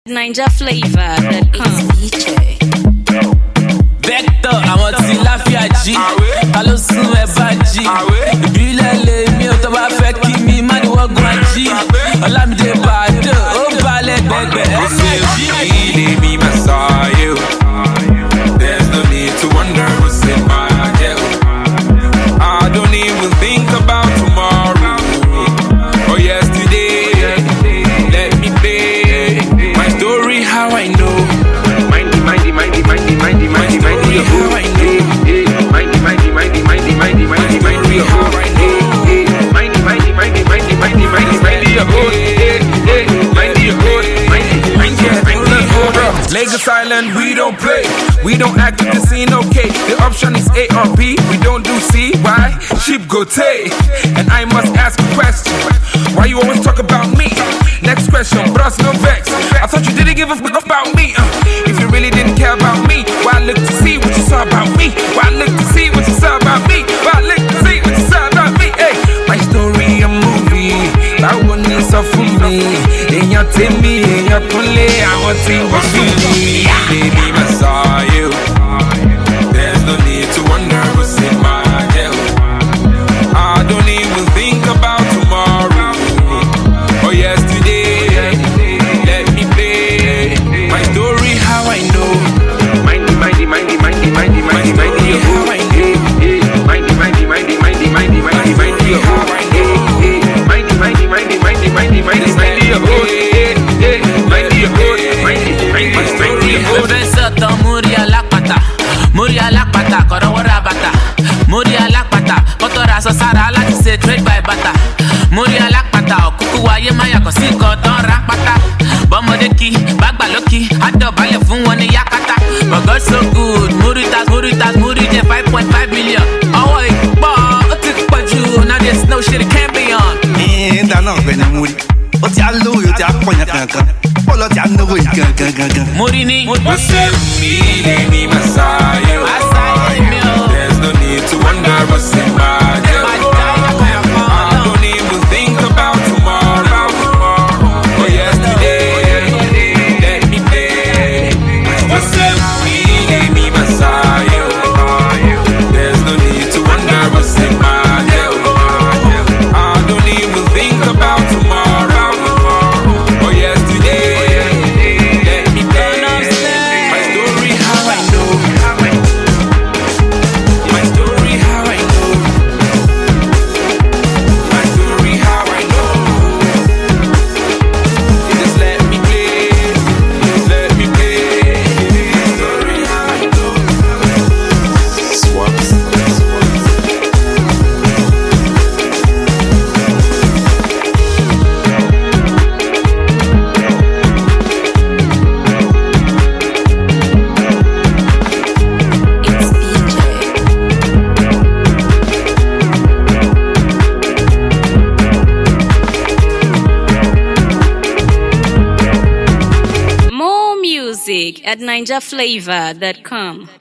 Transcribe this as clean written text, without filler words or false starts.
NinjaFlavor.com. Vector, àwọn tí láfíà jí, ta ló sún ẹ bá jí? Ìbílẹ̀ lèmi ò tó bá fẹ́ kí mi má ní wọ́gùn ají. Ọlámídé Bàdó, ó balẹ̀ gbẹgbẹ. Ó ṣe òṣìṣẹ́ mi máa sáyé o. There's no need to wonder what's in my head. I don't even think about tomorrow or yesterday. Let me play my story how I know. Mindy, how I know. Mindy, how I know. Lagos Island, we don't play. We don't act like the scene, okay. The option is A or B. We don't do C. Why? Sheep go tay. And I must ask a question. Why you always talk about me? Next question, bros, no vex. I thought you didn't give a fuck about me. If you really didn't care about me, why look to see what you saw about me? Why look to see what you saw about me? Why look to see what you saw about me? Hey, my story a movie. That one is up for me. In your Timmy, in your pulley, I want to was me. Baby, I saw you. There's no need to wonder what's in my head. I don't even think about tomorrow or yesterday. Let me play my story how I know. Mindy, how I know. Mindy, how Professor Muri Alakpata, Muri Alakpata, Korowora Bata, Muri Alakpata, Kotora Sosara láti ṣe trade by bata, Muri Alakpata, Okuku Waye Maya kò sí nǹkan tán rápátá, bọ́mọdé kí, bàgbà lókì, àdọ̀bálẹ̀ fún wọn ní Yakata, but God so good, Muri jẹ́ 5.5 million, ọwọ́ ìpọ̀, ó ti pọ̀ jù, now there's no shit it can't be on. Dáná ọ̀gbẹ́ni Muri, ó ti á lówó yóò ti á pọ̀yàn kankan. Bọ́lá ti á náwó yìí gangan. Muri ni. ó ṣe mi máa sáyé o. There's no need to wonder what's in my head. I don't even think about tomorrow or yesterday. Let me play. Ó ṣe mi máa sáyé o. There's no need to wonder what's in my head. I don't even think about tomorrow or yesterday. Let me play my story how I know. My story how I know. My story how I know. Just let me play. Let me play my story how I know. Swaps. More music at NinjaFlavor.com.